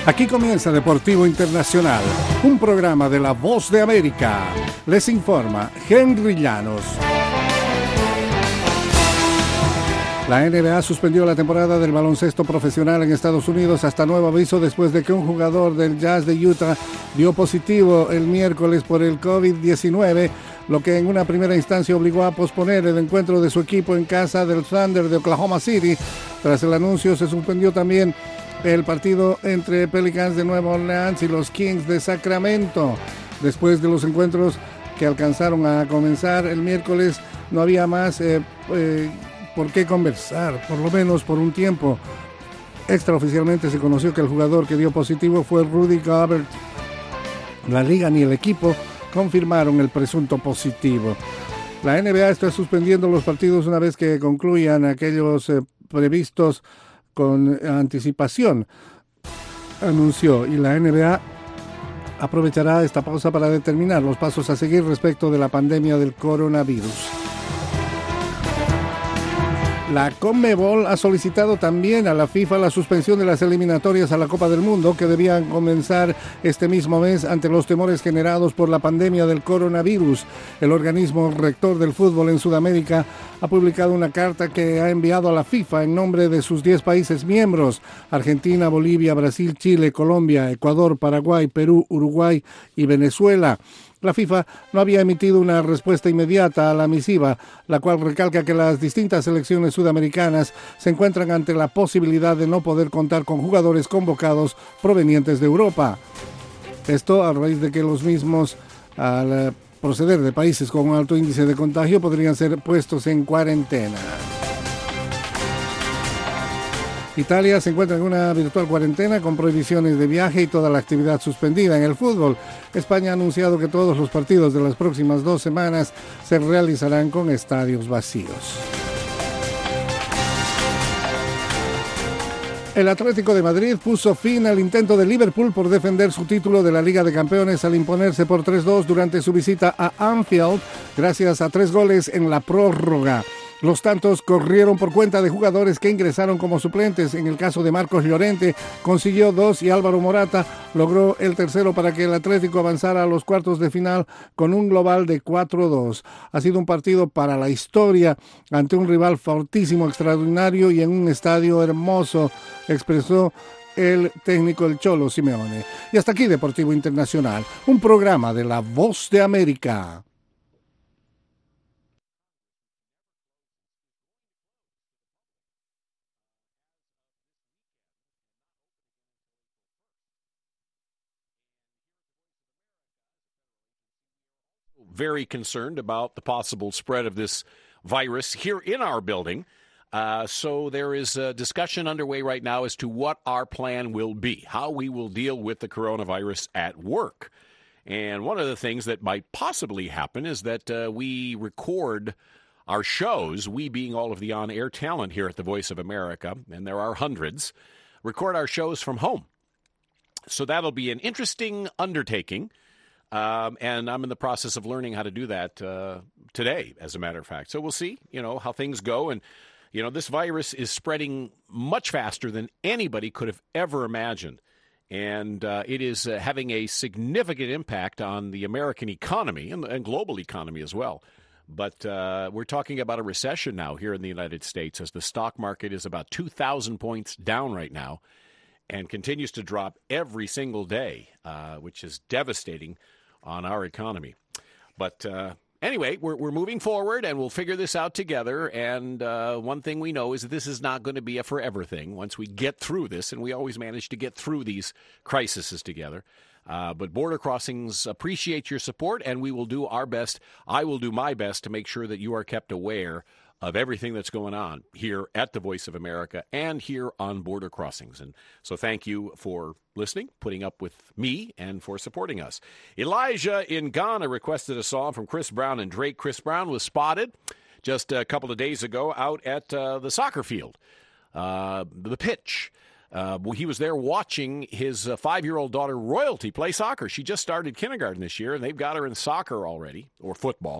Aquí comienza Deportivo Internacional, un programa de La Voz de América. Les informa Henry Llanos. La NBA suspendió la temporada del baloncesto profesional en Estados Unidos hasta nuevo aviso después de que un jugador del Jazz de Utah dio positivo el miércoles por el COVID-19, lo que en una primera instancia obligó a posponer el encuentro de su equipo en casa del Thunder de Oklahoma City. Tras el anuncio se suspendió también el partido entre Pelicans de Nueva Orleans y los Kings de Sacramento. Después de los encuentros que alcanzaron a comenzar el miércoles, no había más por qué conversar, por lo menos por un tiempo. Extraoficialmente se conoció que el jugador que dio positivo fue Rudy Gobert. La liga ni el equipo confirmaron el presunto positivo. La NBA está suspendiendo los partidos una vez que concluyan aquellos previstos con anticipación, anunció, y la NBA aprovechará esta pausa para determinar los pasos a seguir respecto de la pandemia del coronavirus. La CONMEBOL ha solicitado también a la FIFA la suspensión de las eliminatorias a la Copa del Mundo que debían comenzar este mismo mes ante los temores generados por la pandemia del coronavirus. El organismo rector del fútbol en Sudamérica ha publicado una carta que ha enviado a la FIFA en nombre de sus 10 países miembros: Argentina, Bolivia, Brasil, Chile, Colombia, Ecuador, Paraguay, Perú, Uruguay y Venezuela. La FIFA no había emitido una respuesta inmediata a la misiva, la cual recalca que las distintas selecciones sudamericanas se encuentran ante la posibilidad de no poder contar con jugadores convocados provenientes de Europa. Esto a raíz de que los mismos, al proceder de países con un alto índice de contagio, podrían ser puestos en cuarentena. Italia se encuentra en una virtual cuarentena con prohibiciones de viaje y toda la actividad suspendida. En el fútbol, España ha anunciado que todos los partidos de las próximas 2 semanas se realizarán con estadios vacíos. El Atlético de Madrid puso fin al intento de Liverpool por defender su título de la Liga de Campeones al imponerse por 3-2 durante su visita a Anfield, gracias a 3 goles en la prórroga. Los tantos corrieron por cuenta de jugadores que ingresaron como suplentes. En el caso de Marcos Llorente, consiguió 2 y Álvaro Morata logró el tercero para que el Atlético avanzara a los cuartos de final con un global de 4-2. Ha sido un partido para la historia ante un rival fortísimo, extraordinario y en un estadio hermoso, expresó el técnico el Cholo Simeone. Y hasta aquí Deportivo Internacional, un programa de La Voz de América. Very concerned about the possible spread of this virus here in our building. So there is a discussion underway right now as to what our plan will be, how we will deal with the coronavirus at work. And one of the things that might possibly happen is that we record our shows, we being all of the on-air talent here at the Voice of America, and there are hundreds, record our shows from home. So that'll be an interesting undertaking. And I'm in the process of learning how to do that today, as a matter of fact. So we'll see, how things go. And, this virus is spreading much faster than anybody could have ever imagined. And it is having a significant impact on the American economy and global economy as well. But we're talking about a recession now here in the United States, as the stock market is about 2,000 points down right now and continues to drop every single day, which is devastating on our economy. But anyway, we're moving forward, and we'll figure this out together. And one thing we know is that this is not going to be a forever thing once we get through this, and we always manage to get through these crises together. But Border Crossings appreciate your support, and we will do our best. I will do my best to make sure that you are kept aware of everything that's going on here at the Voice of America and here on Border Crossings. And so thank you for listening, putting up with me, and for supporting us. Elijah in Ghana requested a song from Chris Brown and Drake. Chris Brown was spotted just a couple of days ago out at the soccer field, the pitch. He was there watching his 5-year-old daughter, Royalty, play soccer. She just started kindergarten this year, and they've got her in soccer already, or football.